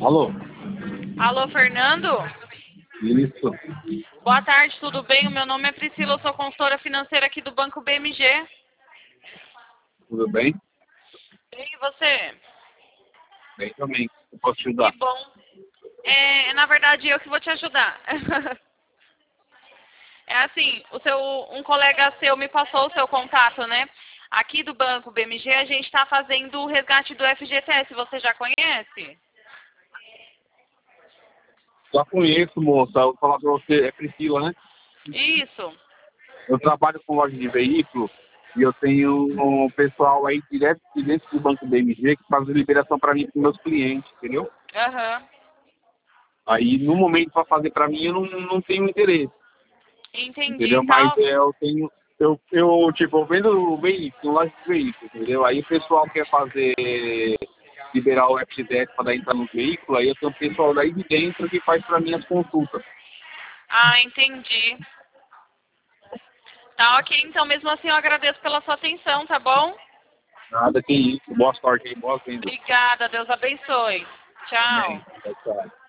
Alô? Alô, Fernando? Isso. Boa tarde, tudo bem? O meu nome é Priscila, eu sou consultora financeira aqui do Banco BMG. Tudo bem? E você? Bem também. Eu posso te Que ajudar? bom. Na verdade, eu que vou te ajudar. É assim, um colega seu me passou o seu contato, né? Aqui do Banco BMG a gente está fazendo o resgate do FGTS, você já conhece? Já conheço, moça. Eu vou falar pra você. É Priscila, né? Isso. Eu trabalho com loja de veículo e eu tenho um pessoal aí direto de dentro do Banco BMG que faz a liberação para mim para meus clientes, entendeu? Aham. Aí, no momento, para fazer para mim, eu não tenho interesse, Entendi, entendeu? Mas tal. eu tenho... eu vendo o veículo, loja de veículo, entendeu? Aí o pessoal quer fazer... liberar o FGTS para dar entrada no veículo, aí eu tenho um pessoal daí de dentro que faz para mim as consultas. Ah, entendi. Tá ok, então mesmo assim eu agradeço pela sua atenção, tá bom? Nada que isso. Boa sorte aí, boas vendas. Obrigada, Deus abençoe. Amém. Tchau. Tchau, tchau.